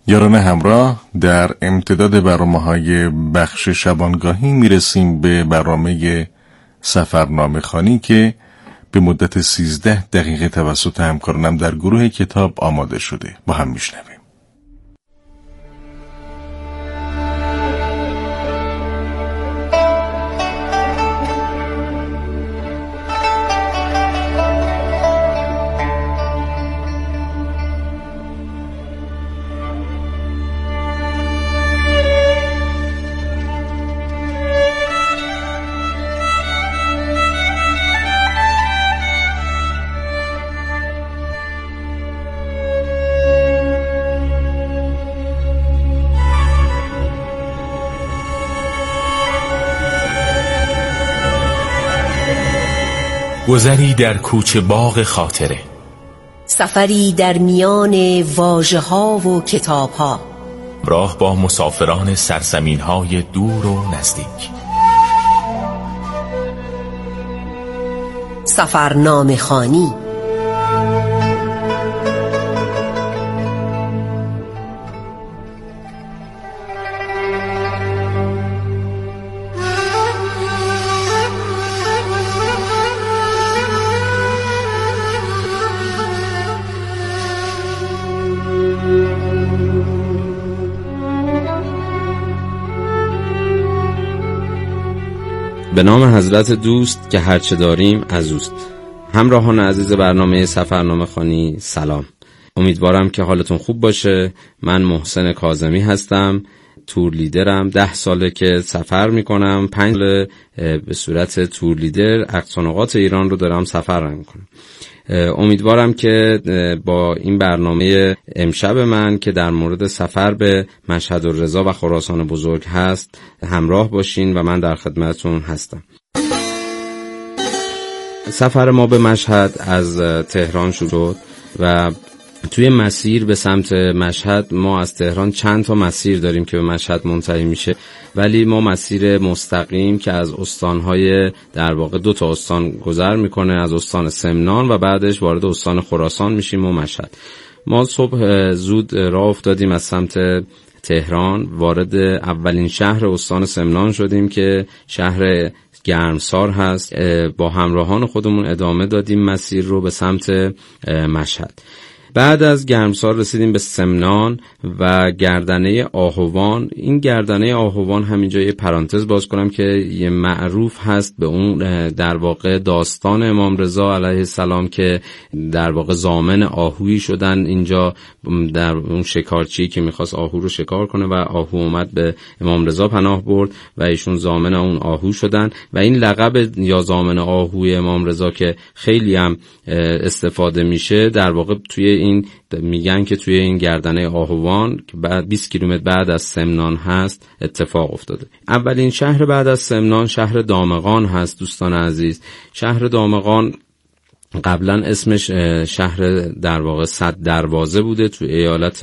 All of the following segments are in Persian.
یاران همراه، در امتداد برنامه‌های بخش شبانگاهی میرسیم به برنامه سفرنامه خوانی که به مدت 13 دقیقه توسط همکارانم در گروه کتاب آماده شده. با هم میشنویم. گذری در کوچه باغ خاطره، سفری در میان واژه‌ها و کتاب‌ها، راه با مسافران سرزمین‌های دور و نزدیک. سفرنامه خوانی. به نام حضرت دوست که هرچه داریم از اوست. همراهان عزیز برنامه سفرنامه خوانی، سلام. امیدوارم که حالتون خوب باشه. من محسن کاظمی هستم، تور لیدرم. 10 ساله که سفر میکنم. 5 ساله به صورت تور لیدر اقصا نقاط ایران رو دارم سفر میکنم. امیدوارم که با این برنامه امشب من که در مورد سفر به مشهد الرضا و خراسان بزرگ هست همراه باشین و من در خدمتتون هستم. سفر ما به مشهد از تهران شد و توی مسیر به سمت مشهد ما از تهران چند تا مسیر داریم که به مشهد منتهی میشه، ولی ما مسیر مستقیم که از استانهای در واقع 2 تا استان گذر میکنه، از استان سمنان و بعدش وارد استان خراسان میشیم و مشهد. ما صبح زود راه افتادیم از سمت تهران، وارد اولین شهر استان سمنان شدیم که شهر گرمسار هست. با همراهان خودمون ادامه دادیم مسیر رو به سمت مشهد. بعد از گرمسار رسیدیم به سمنان و گردنه آهوان. این گردنه آهوان همینجا یه پرانتز باز کنم که یه معروف هست به اون در واقع داستان امام رضا علیه السلام که در واقع ضامن آهویی شدن اینجا، در اون شکارچی که میخواست آهو رو شکار کنه و آهو اومد به امام رضا پناه برد و ایشون ضامن اون آهو شدن و این لقب یا ضامن آهوی امام رضا که خیلی هم استفاده میشه در واقع توی این میگن که توی این گردنه آهوان که بعد 20 کیلومتر بعد از سمنان هست اتفاق افتاده. اولین شهر بعد از سمنان شهر دامغان هست. دوستان عزیز، شهر دامغان قبلا اسمش شهر در واقع صد دروازه بوده، توی ایالت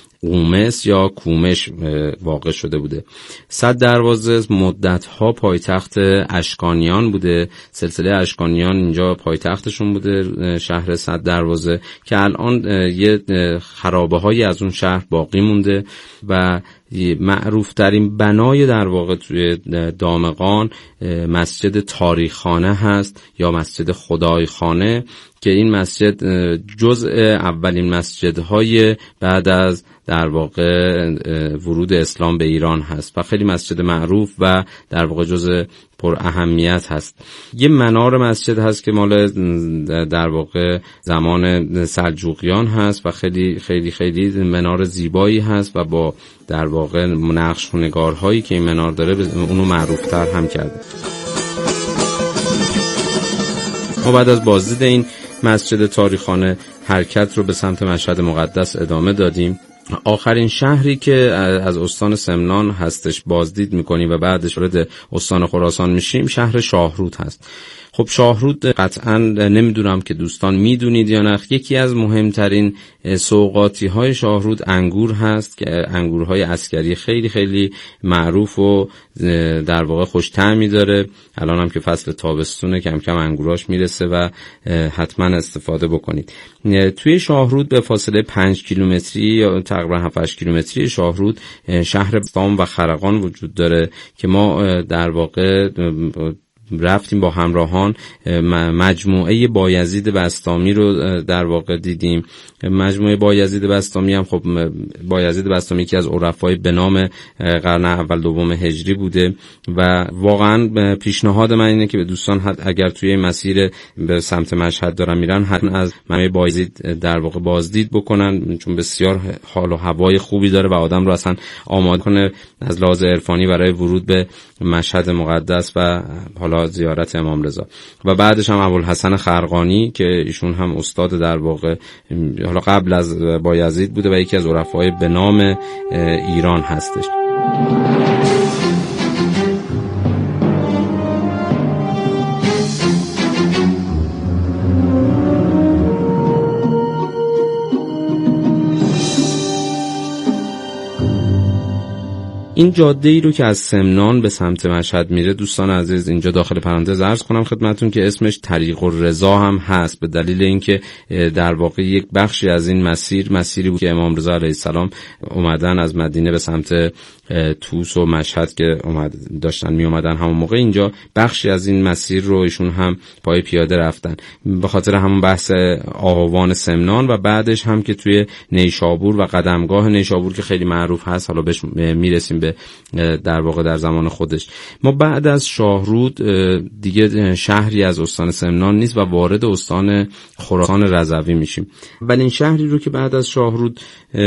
قومس یا کومش واقع شده بوده. صد دروازه مدت‌ها پایتخت اشکانیان بوده، سلسله اشکانیان اینجا پایتختشون بوده شهر صد دروازه که الان یه خرابه‌هایی از اون شهر باقی مونده و معروف ترین بنای در واقع توی دامغان مسجد تاریخخانه هست یا مسجد خدایخانه که این مسجد جزء اولین مسجدهای بعد از در واقع ورود اسلام به ایران هست و خیلی مسجد معروف و در واقع جزء پر اهمیت هست. یه منار مسجد هست که مال در واقع زمان سلجوقیان هست و خیلی خیلی خیلی منار زیبایی هست و با در واقع نقش و نگارهایی که این منار داره اونو معروفتر هم کرده. ما بعد از بازدید این مسجد تاریخخانه حرکت رو به سمت مشهد مقدس ادامه دادیم. آخرین شهری که از استان سمنان هستش بازدید میکنیم و بعدش وارد استان خراسان میشیم شهر شاهرود هست. خب شاهرود قطعا نمیدونم که دوستان میدونید یا نه، یکی از مهمترین سوغاتی های شاهرود انگور هست که انگورهای عسکری خیلی خیلی معروف و در واقع خوش طعمی داره. الان هم که فصل تابستونه کم کم انگوراش میرسه و حتما استفاده بکنید. توی شاهرود به فاصله 5 کیلومتری یا تقریبا 7-8 کیلومتری شاهرود شهر بستام و خرقان وجود داره که ما در واقع رفتیم با همراهان مجموعه بایزید بسطامی رو در واقع دیدیم. مجموعه بایزید بسطامی هم خب بایزید بسطامی که از عرفای به نام قرن اول دوم هجری بوده و واقعا پیشنهاد من اینه که به دوستان اگر توی مسیر به سمت مشهد دارن میرن حتما از مجموعه بایزید در واقع بازدید بکنن، چون بسیار حال و هوای خوبی داره و آدم رو اصلا آماده کنه از لحاظ عرفانی برای ورود به مشهد مقدس و حالا زیارت امام رضا. و بعدش هم ابوالحسن خرقانی که ایشون هم استاد در واقع حالا قبل از بایزید بوده و یکی از عرفای به نام ایران هستش. این جاده ای رو که از سمنان به سمت مشهد میره دوستان عزیز، اینجا داخل پرانتز عرض کنم خدمتون که اسمش طریق الرضا هم هست، به دلیل اینکه در واقع یک بخشی از این مسیری بود که امام رضا علیه السلام اومدن از مدینه به سمت طوس و مشهد که داشتن می اومدن همون موقع، اینجا بخشی از این مسیر رو ایشون هم پای پیاده رفتن به خاطر همون بحث آهوان سمنان و بعدش هم که توی نیشابور و قدمگاه نیشابور که خیلی معروف هست، حالا بهش میرسیم به در واقع در زمان خودش. ما بعد از شاهرود دیگه شهری از استان سمنان نیست و وارد استان خراسان رضوی میشیم. ولی این شهری رو که بعد از شاهرود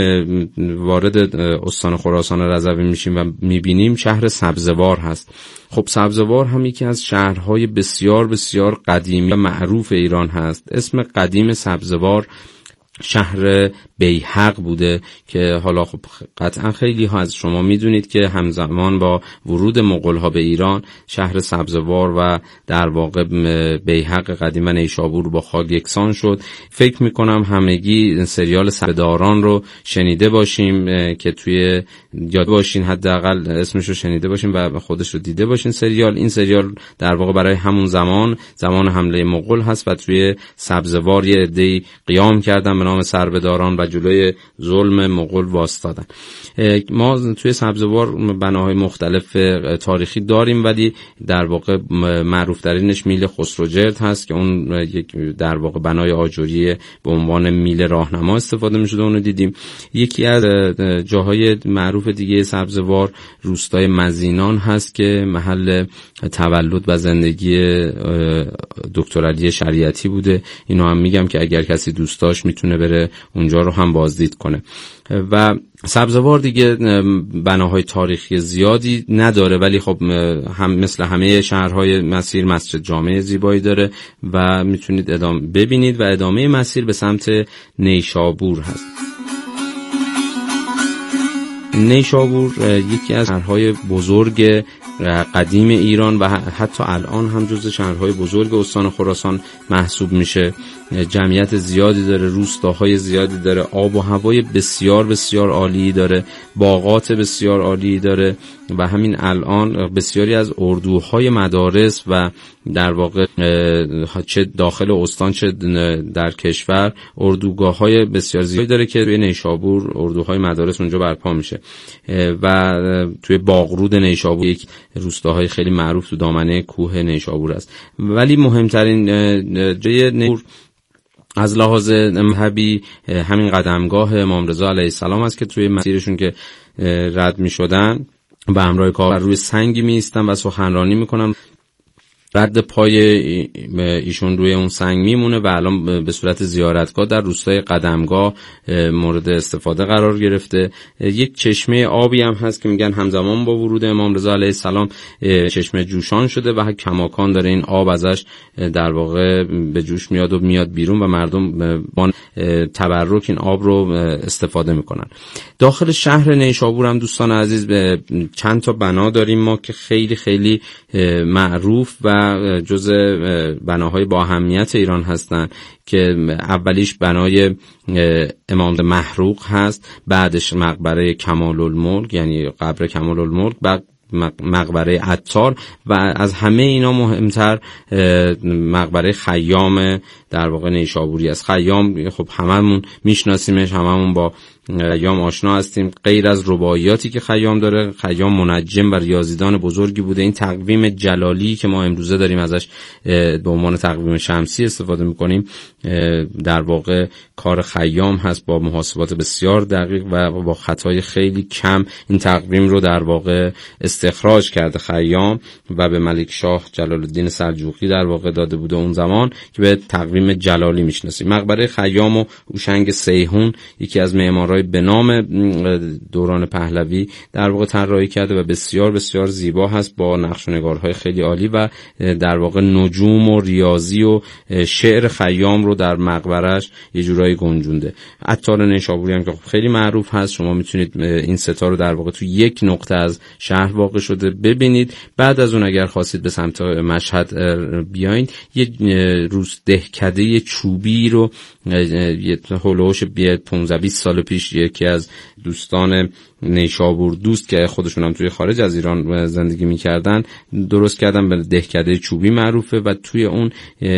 وارد استان خراسان رضوی میشیم و میبینیم شهر سبزوار هست. خب سبزوار هم یکی از شهرهای بسیار بسیار قدیمی و معروف ایران هست. اسم قدیم سبزوار شهر بیهق بوده که حالا خب قطعا خیلی ها از شما میدونید که همزمان با ورود مغول‌ها به ایران شهر سبزوار و در واقع بیهق قدیم و نیشابور با خاک یکسان شد. فکر میکنم همگی سریال سرداران رو شنیده باشیم که توی یاد باشین، حداقل اسمش رو شنیده باشین و خودش رو دیده باشین. این سریال در واقع برای همون زمان حمله مغول هست و توی سبزوار یه عده‌ای قیام کردن به نام سربداران و جلوی ظلم مغول وایستادن. ما توی سبزوار بناهای مختلف تاریخی داریم ولی در واقع معروف ترینش میل خسروجرد هست که اون یک در واقع بنای آجری به عنوان میل راهنما استفاده می‌شده، اون رو دیدیم. یکی از جاهای معروف دیگه سبزوار روستای مزینان هست که محل تولد و زندگی دکتر علی شریعتی بوده. اینو هم میگم که اگر کسی دوست داشت میتونه بره اونجا رو هم بازدید کنه. و سبزوار دیگه بناهای تاریخی زیادی نداره ولی خب هم مثل همه شهرهای مسیر مسجد جامع زیبایی داره و میتونید ادامه ببینید و ادامه مسیر به سمت نیشابور هست. نیشابور یکی از شهرهای بزرگ قدیم ایران و حتی الان هم جزو شهرهای بزرگ استان خراسان محسوب میشه. جمعیت زیادی داره، روستاهای زیادی داره، آب و هوای بسیار بسیار عالی داره، باغات بسیار عالی داره و همین الان بسیاری از اردوهای مدارس و در واقع چه داخل استان چه در کشور اردوگاه‌های بسیار زیادی داره که توی نیشابور اردوهای مدارس اونجا برپا میشه و توی باغرود نیشابور یک روستاهای خیلی معروف تو دامنه کوه نیشابور است. ولی مهمترین جای نیشابور از لحاظ مذهبی همین قدمگاه امام رضا علیه السلام است که توی مسیرشون که رد می شدن به همراه کار روی سنگی می ایستن و سخنرانی می کنن. رد پای ایشون روی اون سنگ میمونه و الان به صورت زیارتگاه در روستای قدمگاه مورد استفاده قرار گرفته. یک چشمه آبی هم هست که میگن همزمان با ورود امام رضا علیه السلام چشمه جوشان شده و کماکان داره این آب ازش در واقع به جوش میاد و میاد بیرون و مردم با تبرک این آب رو استفاده میکنن. داخل شهر نیشابور هم دوستان عزیز چند تا بنا داریم ما که خیلی خیلی معروف و و جزء بناهای با اهمیت ایران هستند که اولیش بنای امام محروق هست، بعدش مقبره کمال الملک یعنی قبر کمال الملک، بعد مقبره عطار و از همه اینا مهمتر مقبره خیام در واقع نیشابوری است. خیام خب هممون میشناسیمش، هممون با خیام آشنا هستیم. غیر از رباعیاتی که خیام داره، خیام منجم و ریاضیدان بزرگی بوده. این تقویم جلالی که ما امروزه داریم ازش به عنوان تقویم شمسی استفاده میکنیم در واقع کار خیام هست، با محاسبات بسیار دقیق و با خطای خیلی کم این تقویم رو در واقع استخراج کرده خیام و به ملک شاه جلال الدین سلجوقی در واقع داده بوده اون زمان که به تقویم جلالی میشناسیم. مقبره خیام و هوشنگ سیحون یکی از معمارای به نام دوران پهلوی در واقع طراحی کرده و بسیار بسیار زیبا هست با نقش و نگارهای خیلی عالی و در واقع نجوم و ریاضی و شعر خیام رو در مقبرش یه جورایی گنجونده. عطار نیشابوری هم که خیلی معروف هست، شما میتونید این ستا رو در واقع تو یک نقطه از شهر واقع شده ببینید. بعد از اون اگر خواستید به سمت مشهد بیاین، یه روز دهکده چوبی رو یه هولوش 15-20 سال پیش یکی از دوستان نیشابور دوست که خودشون هم توی خارج از ایران زندگی میکردن درست کردن، به دهکده چوبی معروفه و توی اون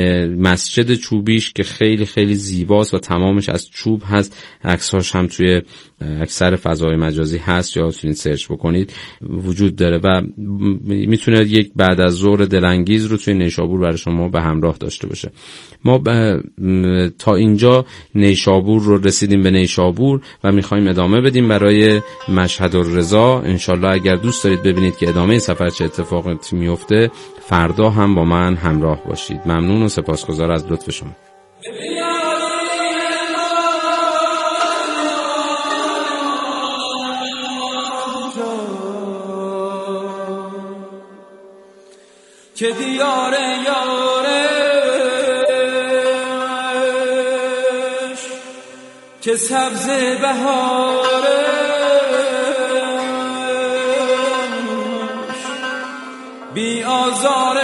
مسجد چوبیش که خیلی خیلی زیباست و تمامش از چوب هست، عکساش هم توی اکثر فضای مجازی هست یا میتونید سرچ بکنید وجود داره و میتونه یک بعد از ظهر دلانگیز رو توی نیشابور برای شما به همراه داشته باشه. ما تا اینجا نیشابور رو رسیدیم به نیشابور و میخوایم ادامه بدیم برای مشهد الرضا. انشالله اگر دوست دارید ببینید که ادامه سفر چه اتفاقاتی میفته، فردا هم با من همراه باشید. ممنون و سپاسگزار از لطف شما. که دیار یارش که سبز بهارش بی آزار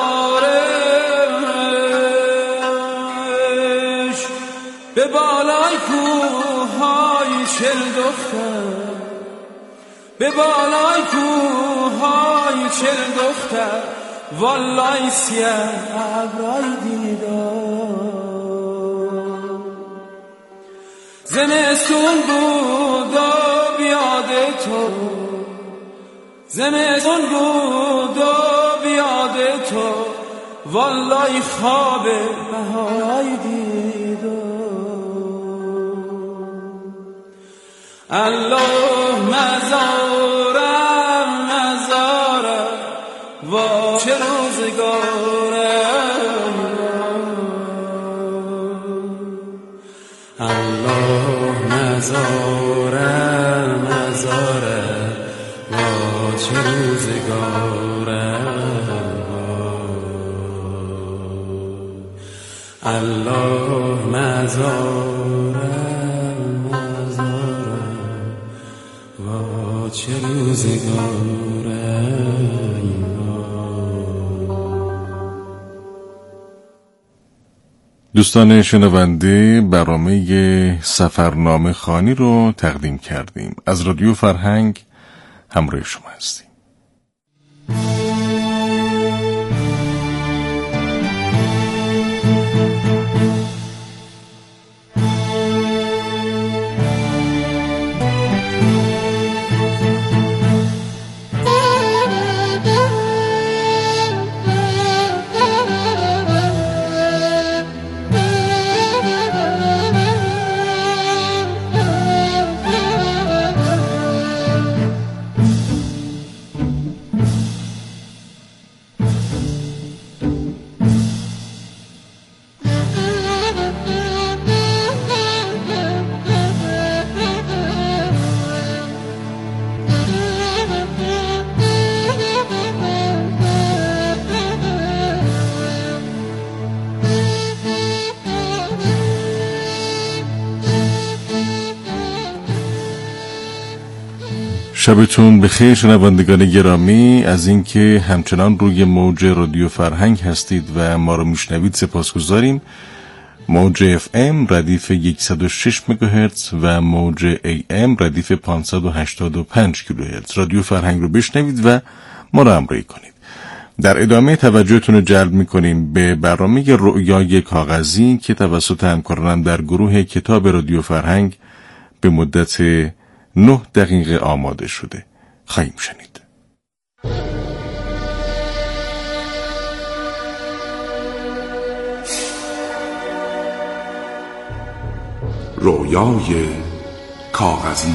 خارش به بالای کوههای چل دختر، به بالای کوههای چل دختر والله سیه ابرای دیدار. زمستون بود و بیاد تو، زمستون بود و بیاد تو والله خواب بهارای دیدار. الله مزارم مزارم و چه روزگاره، الله مزارم مزارم و چه روزگاره، الله مزارم مزارم و چه روزگاره. دوستان شنونده، برنامه سفرنامه خوانی رو تقدیم کردیم. از رادیو فرهنگ همراه شما هستیم. شبتون بخیر شنوندگان گرامی. از اینکه همچنان روی موج رادیو فرهنگ هستید و ما رو میشنوید سپاسگزاریم. موج FM ردیف 106 مگاهرتز و موج AM ردیف 585 کیلوهرتز رادیو فرهنگ رو بشنوید و ما رو همراهی کنید. در ادامه توجهتون رو جلب می‌کنیم به برنامه رؤیای کاغذی که توسط همکارانم در گروه کتاب رادیو فرهنگ به مدت 9 دقیقه آماده شده. خواهیم شنید. رؤیای کاغذی.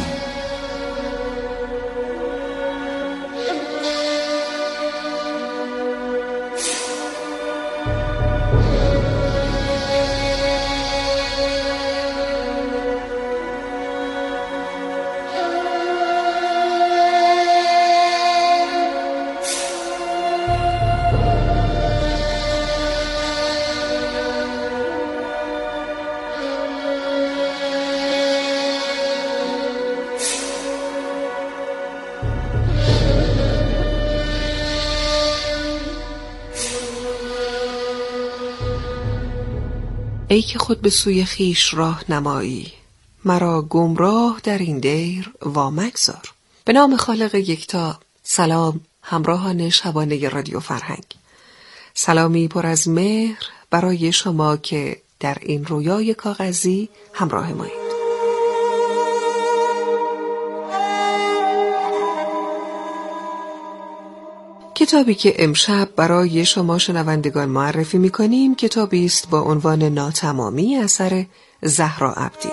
ای که خود به سوی خیش راه نمایی، مرا گمراه در این دیر وامگذار. به نام خالق یکتا. سلام همراهان شبانه رادیو فرهنگ. سلامی پر از مهر برای شما که در این رویای کاغذی همراه مایید. کتابی که امشب برای شما شنوندگان معرفی می‌کنیم کتابی است با عنوان ناتمامی اثر زهرا عبدی.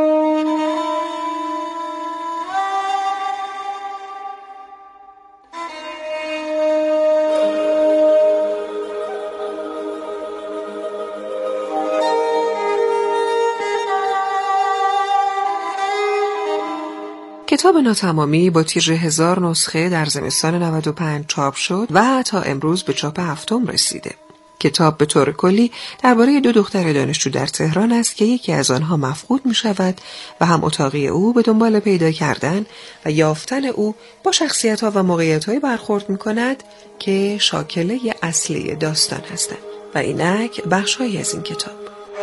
کتاب ناتمامی با تیتر 1000 نسخه در زمستان 95 چاپ شد و تا امروز به چاپ 7 رسیده. کتاب به طور کلی درباره 2 دختر دانشجو در تهران است که یکی از آنها مفقود می شود و هم اتاقی او به دنبال پیدا کردن و یافتن او با شخصیت‌ها و موقعیت‌های برخورد می کند که شاکله اصلی داستان هستند. و اینک بخش‌هایی از این کتاب.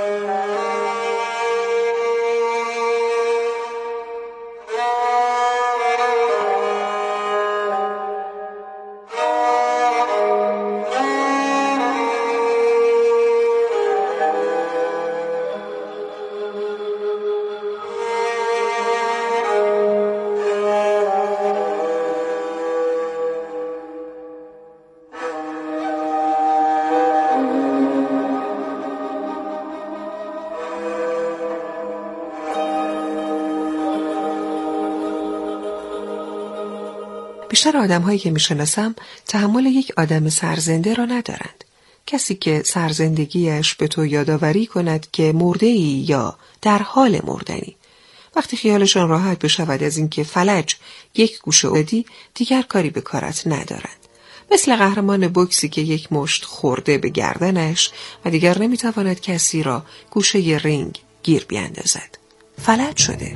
بیشتر آدم‌هایی که می‌شناسم تحمل یک آدم سرزنده را ندارند. کسی که سرزندگیش به تو یادآوری کند که مرده‌ای یا در حال مردنی. وقتی خیالشان راحت بشود از اینکه فلج یک گوشه افتادی، دیگر کاری به کارت ندارند. مثل قهرمان بوکسی که یک مشت خورده به گردنش و دیگر نمی‌تواند کسی را گوشه رینگ گیر بیاندازد. فلج شده.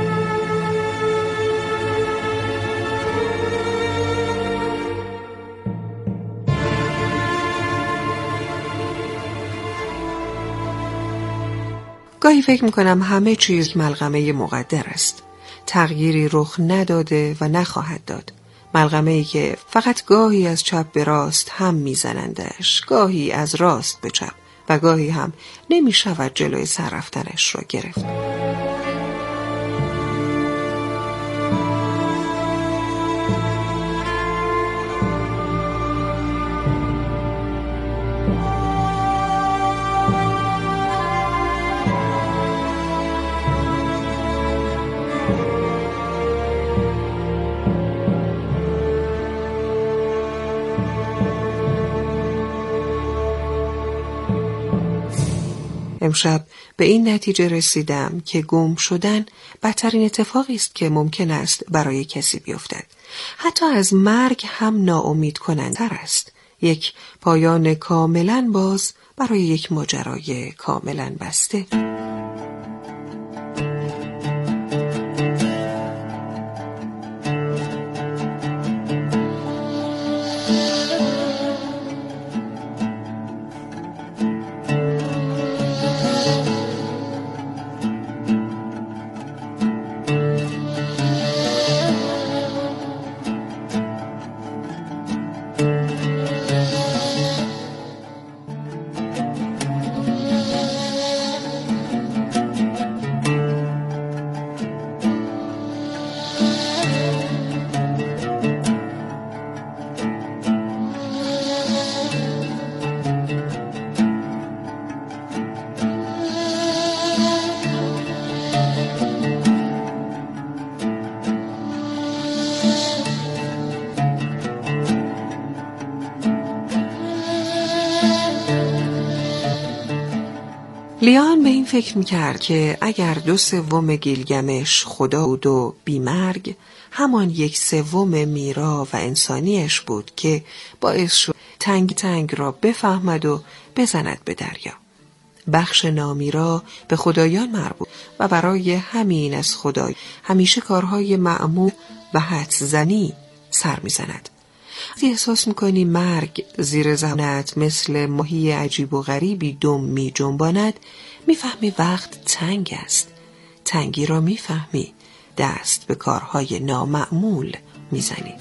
گاهی فکر میکنم همه چیز ملغمه مقدر است. تغییری رخ نداده و نخواهد داد. ملغمه‌ای که فقط گاهی از چپ به راست هم میزنندش، گاهی از راست به چپ و گاهی هم نمیشود جلوی سر رفتنش را گرفت. امشب به این نتیجه رسیدم که گم شدن بدترین اتفاقی است که ممکن است برای کسی بیفتد. حتی از مرگ هم ناامید کننده است. یک پایان کاملا باز برای یک ماجرای کاملا بسته. لیان به این فکر میکرد که اگر 2/3 گیلگمش خدا بود و بیمرگ، همان 1/3 میرا و انسانیش بود که باعث شد تنگ را بفهمد و بزند به دریا. بخش نامیرا به خدایان مربوط و برای همین از خدای همیشه کارهای معمول و حدس زنی سر میزند. وقتی احساس میکنی مرگ زیر زمانت مثل ماهی عجیب و غریبی دم می جنباند، میفهمی وقت تنگ است. تنگی را میفهمی، دست به کارهای نامعمول میزنی.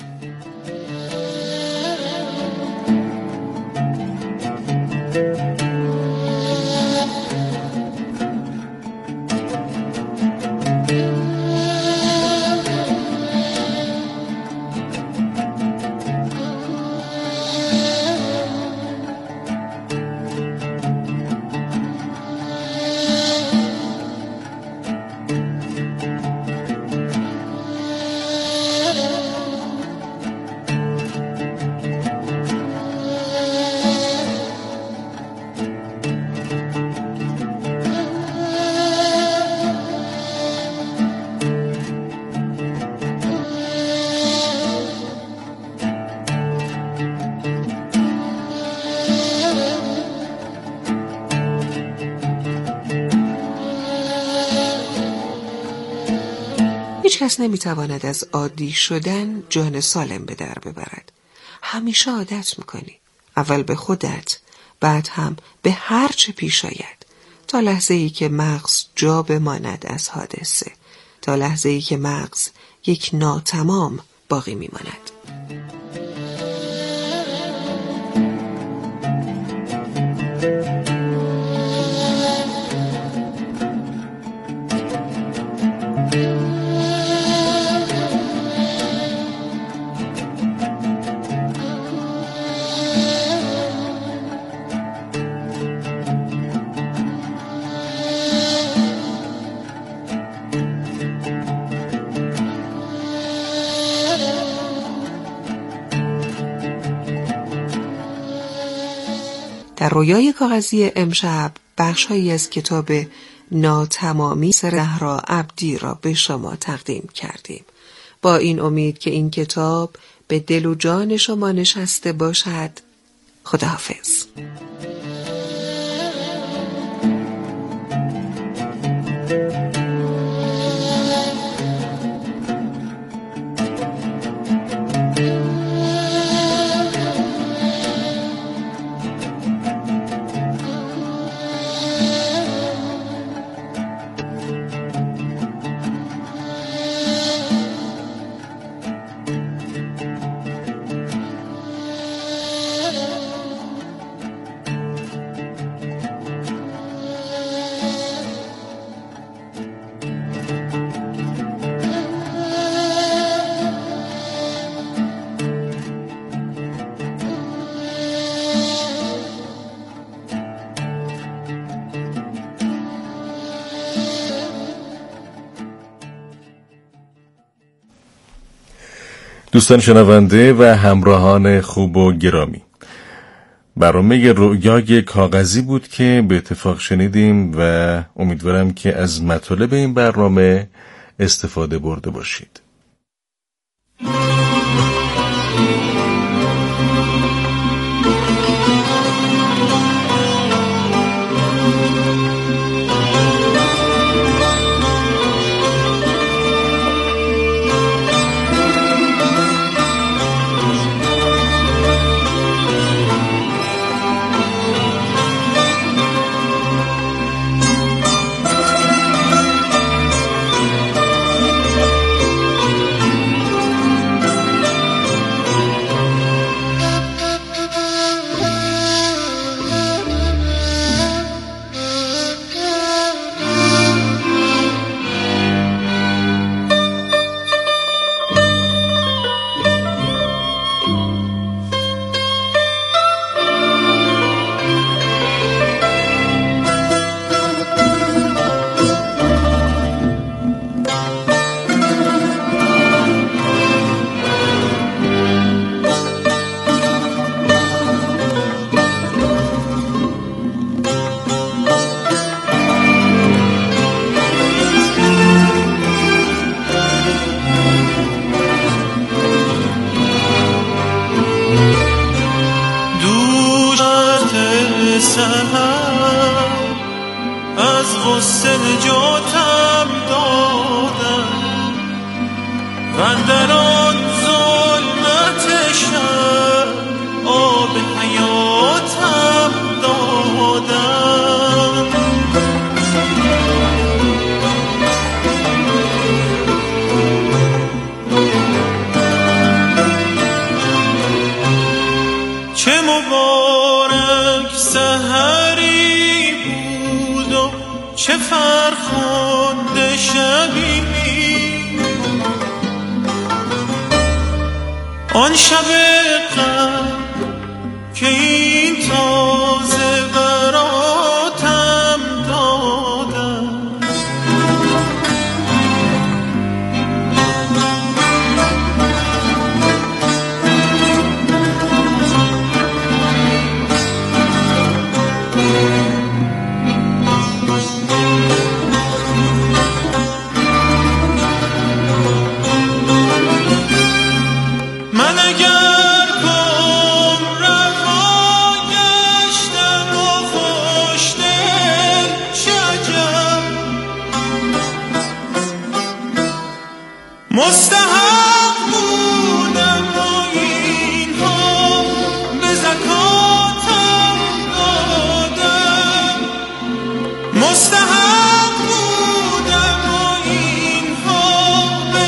هیچ کس نمیتواند از عادی شدن جان سالم به در ببرد. همیشه عادت میکنی. اول به خودت، بعد هم به هر چه پیش آید، تا لحظه ای که مغز جا بماند از حادثه، تا لحظه ای که مغز یک ناتمام باقی میماند. در رویای کاغذی امشب بخش‌هایی از کتاب ناتمامی زهرا عبدی را به شما تقدیم کردیم، با این امید که این کتاب به دل و جان شما نشسته باشد. خداحافظ. دوستان شنونده و همراهان خوب و گرامی، برنامه رویای کاغذی بود که به اتفاق شنیدیم و امیدوارم که از مطالب این برنامه استفاده برده باشید. اندر آن ظلمت شب آب حیاتم دادم. چه مبارک سحری بود و چه فرخنده شبی، آن شب غم که این تازه براتم دادم. من اگر گم رها گشتم و خوشدل شجم، مستحق بودم و اینها به زکاتم دادم. مستحق بودم و اینها به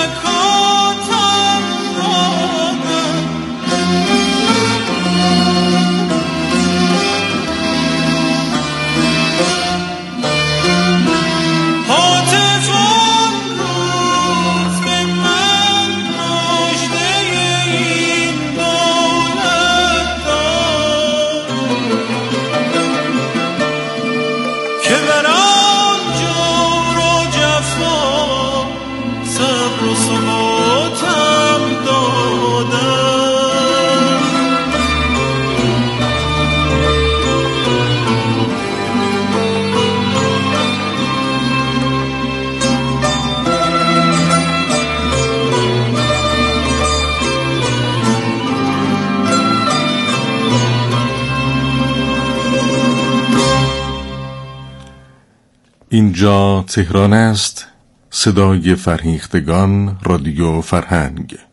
زکاتم دادم. هاتف آن روز به من مژده این دولت داد که بر آن جور و جفا صبر و ثباتم دادم. اینجا تهران است، صدای فرهیختگان، رادیو فرهنگ.